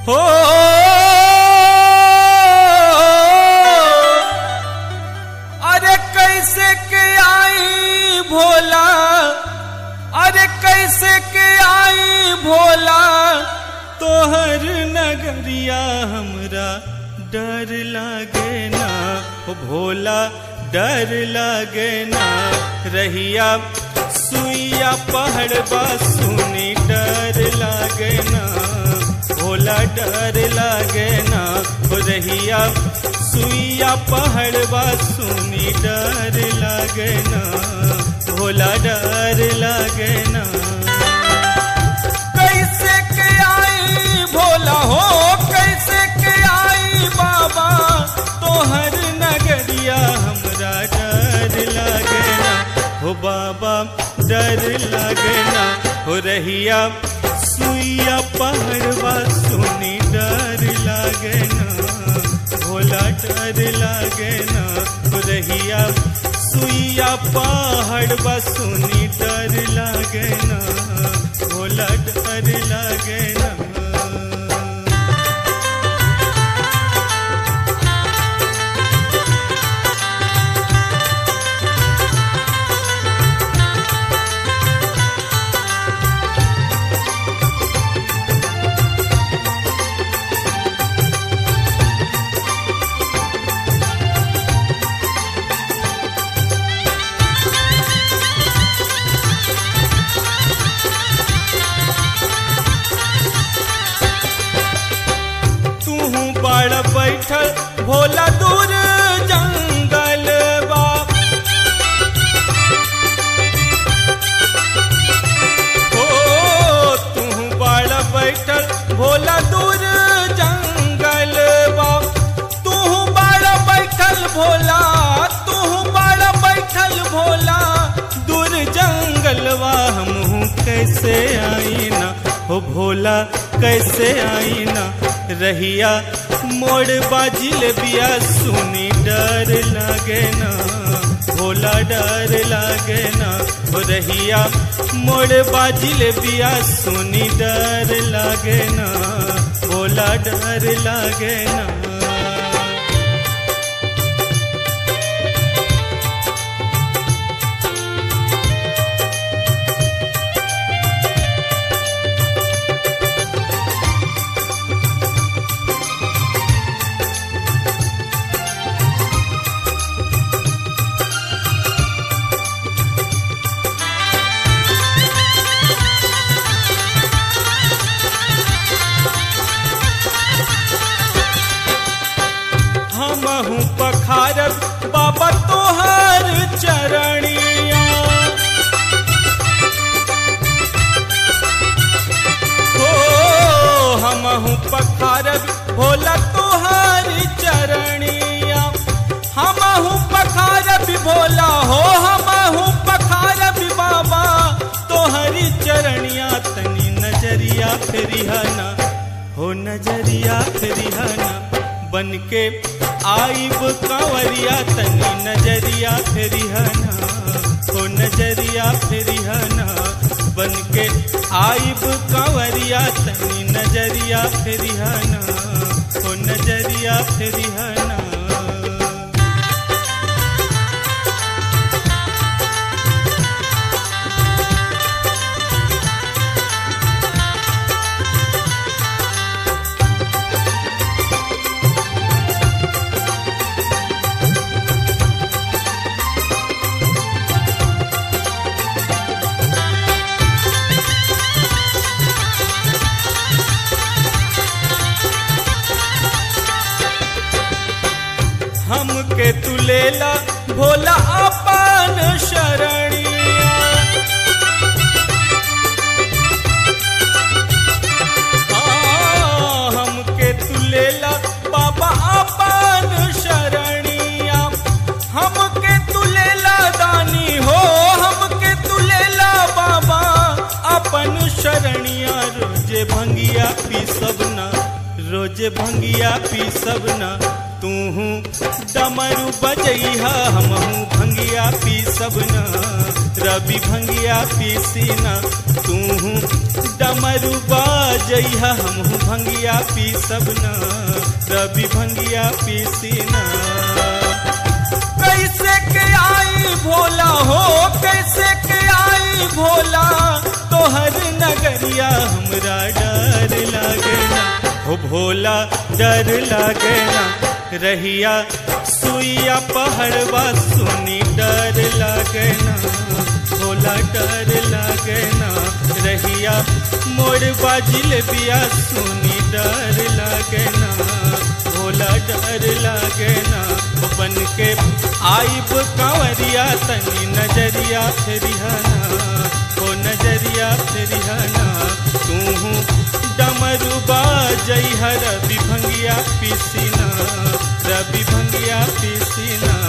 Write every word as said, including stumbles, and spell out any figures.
हो अरे कैसे के आई भोला, अरे कैसे के आई भोला तोहर नगरिया हमरा डर लागे ना, हो भोला डर लागे ना। रहिया सुइया पहाड़बा सुनी डर लागे ना, भोला डर लागे ना। हो रहिया सुइया पहाड़बा सुनी डर लागे ना, भोला डर लागे ना। कैसे के आई भोला हो, कैसे के आई बाबा तोहर नगरिया हमरा डर लागे ना, हो बाबा डर लागे ना। हो रहिया सुइया पहाड़बा सुनी डर लागे ना, भोला डर लागे ना। हो रहिया सुइया पहाड़बा सुनी डर लागे ना, भोला डर लागे ना। बैठल भोला दूर जंगल बा, हो तू बड़ बैठल भोला दूर जंगल बा। तू बड़ बैठल भोला, तू बड़ बैठल भोला दूर जंगलवा। हमहू कैसे आई ना, हो भोला कैसे आई ना। रहिया मोड़ बाजिल बिया सुनी डर लागे ना, भोला डर लागे ना। हो रहिया मोड़ बाजिल बिया सुनी डर लागे ना, भोला डर लागे ना। हमहू पखारब बाबा तोहर चरणिया, हो हमहू पखारब भोला तोहर चरणिया। हमहू पखारब भोला हो, हमहू पखारब बाबा तोहरी चरणिया। तनी नजरिया फेरिहाना, हो नजरिया फेरिहाना। बनके आइब कांवरिया तनी नजरिया फेरिहाना, हो नजरिया फेरिहाना। बनके आइब कांवरिया तनी नजरिया फेरिहाना, हो नजरिया फेरिहाना। हमके तू लेला भोला अपन शरणिया, हाँ हमके तू लेला बाबा अपन शरणिया। हमके तू लेला दानी हो, हमके तू लेला बाबा अपन शरणिया। रोजे भंगिया पी सबना, रोजे भंगिया पी सबना। तू डमरू बजैहा हमहू भंगिया पी सबना रवि भंगिया पीसीना तू डमरू बजैहा हमहू भंगिया पी सबना रवि भंगिया पीसीना। कैसे के आई भोला हो कैसे के आई भोला तोहर नगरिया हमरा डर लागे ना हो भोला डर लागे ना रहिया सुइया पहाड़वा सुनी डर लागे ना भोला डर लागे ना रहिया मोरबा जिलेबिया सुनी डर लागे ना भोला डर लागे ना बन के आइब कांवरिया तनी नजरिया फेरिहाना ओ नजरिया फेरिहाना तू डमरू बजैहा रवि भंगिया पीसीना रवि भंगिया पीसीना।